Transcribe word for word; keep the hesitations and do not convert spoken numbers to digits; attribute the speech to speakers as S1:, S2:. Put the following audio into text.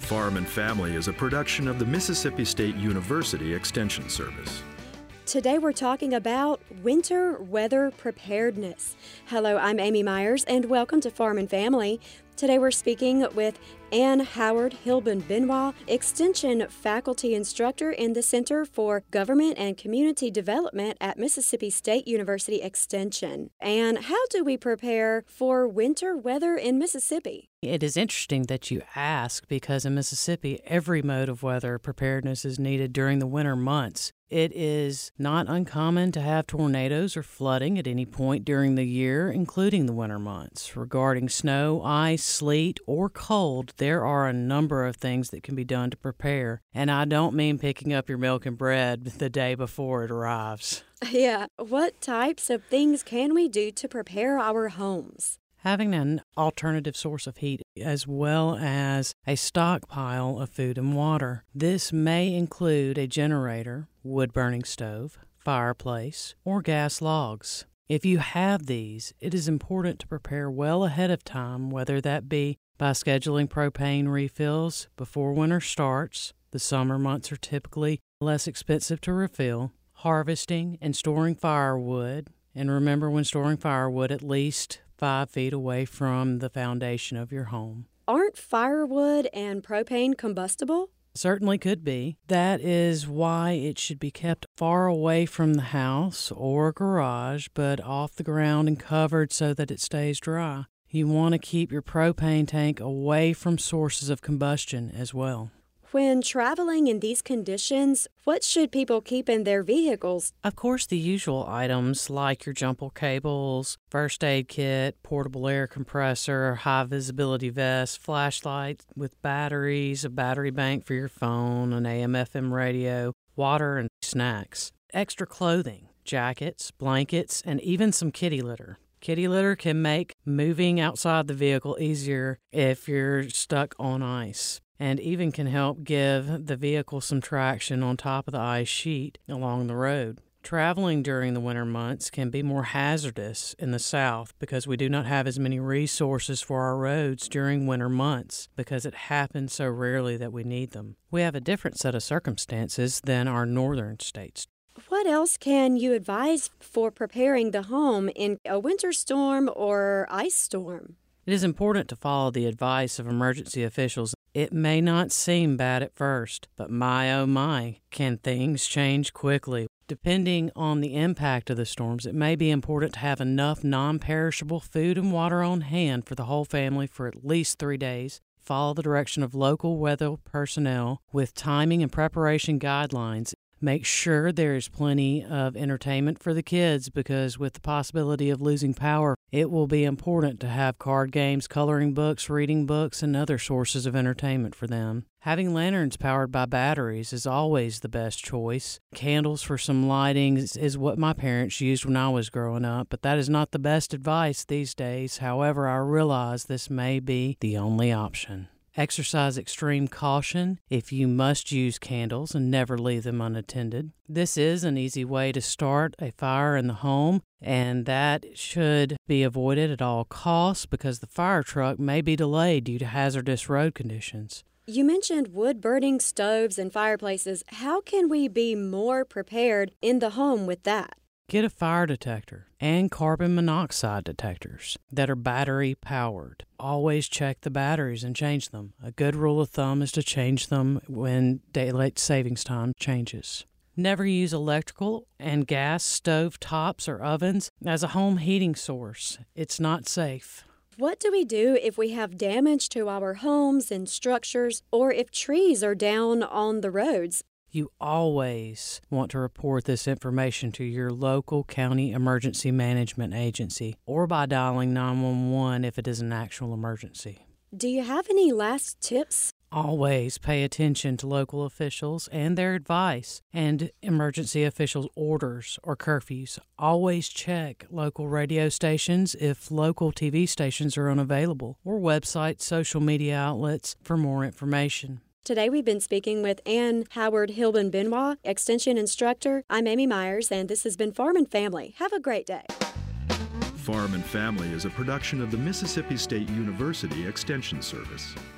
S1: Farm and Family is a production of the Mississippi State University Extension Service.
S2: Today we're talking about winter weather preparedness. Hello, I'm Amy Myers, and welcome to Farm and Family. Today we're speaking with Ann Howard Hilbin-Benoit, Extension Faculty Instructor in the Center for Government and Community Development at Mississippi State University Extension. Ann, how do we prepare for winter weather in Mississippi?
S3: It is interesting that you ask because in Mississippi, every mode of weather preparedness is needed during the winter months. It is not uncommon to have tornadoes or flooding at any point during the year, including the winter months. Regarding snow, ice, sleet, or cold, there are a number of things that can be done to prepare. And I don't mean picking up your milk and bread the day before it arrives.
S2: Yeah, what types of things can we do to prepare our homes?
S3: Having an alternative source of heat as well as a stockpile of food and water. This may include a generator, wood-burning stove, fireplace, or gas logs. If you have these, it is important to prepare well ahead of time, whether that be by scheduling propane refills before winter starts. The summer months are typically less expensive to refill. Harvesting and storing firewood. And remember, when storing firewood, at least five feet away from the foundation of your home.
S2: Aren't firewood and propane combustible?
S3: Certainly could be. That is why it should be kept far away from the house or garage, but off the ground and covered so that it stays dry. You want to keep your propane tank away from sources of combustion as well.
S2: When traveling in these conditions, what should people keep in their vehicles?
S3: Of course, the usual items like your jumper cables, first aid kit, portable air compressor, high visibility vest, flashlight with batteries, a battery bank for your phone, an A M F M radio, water, and snacks. Extra clothing, jackets, blankets, and even some kitty litter. Kitty litter can make moving outside the vehicle easier if you're stuck on ice, and even can help give the vehicle some traction on top of the ice sheet along the road. Traveling during the winter months can be more hazardous in the South because we do not have as many resources for our roads during winter months because it happens so rarely that we need them. We have a different set of circumstances than our northern states.
S2: What else can you advise for preparing the home in a winter storm or ice storm?
S3: It is important to follow the advice of emergency officials. It may not seem bad at first, but my oh my, can things change quickly. Depending on the impact of the storms, it may be important to have enough non-perishable food and water on hand for the whole family for at least three days. Follow the direction of local weather personnel with timing and preparation guidelines. Make sure there is plenty of entertainment for the kids because with the possibility of losing power, it will be important to have card games, coloring books, reading books, and other sources of entertainment for them. Having lanterns powered by batteries is always the best choice. Candles for some lighting is what my parents used when I was growing up, but that is not the best advice these days. However, I realize this may be the only option. Exercise extreme caution if you must use candles and never leave them unattended. This is an easy way to start a fire in the home, and that should be avoided at all costs because the fire truck may be delayed due to hazardous road conditions.
S2: You mentioned wood-burning stoves and fireplaces. How can we be more prepared in the home with that?
S3: Get a fire detector and carbon monoxide detectors that are battery powered. Always check the batteries and change them. A good rule of thumb is to change them when daylight savings time changes. Never use electrical and gas stove tops or ovens as a home heating source. It's not safe.
S2: What do we do if we have damage to our homes and structures or if trees are down on the roads?
S3: You always want to report this information to your local county emergency management agency or by dialing nine one one if it is an actual emergency.
S2: Do you have any last tips?
S3: Always pay attention to local officials and their advice and emergency officials' orders or curfews. Always check local radio stations if local T V stations are unavailable or websites, social media outlets for more information.
S2: Today we've been speaking with Ann Howard Hilbin-Benoit, Extension Instructor. I'm Amy Myers, and this has been Farm and Family. Have a great day.
S1: Farm and Family is a production of the Mississippi State University Extension Service.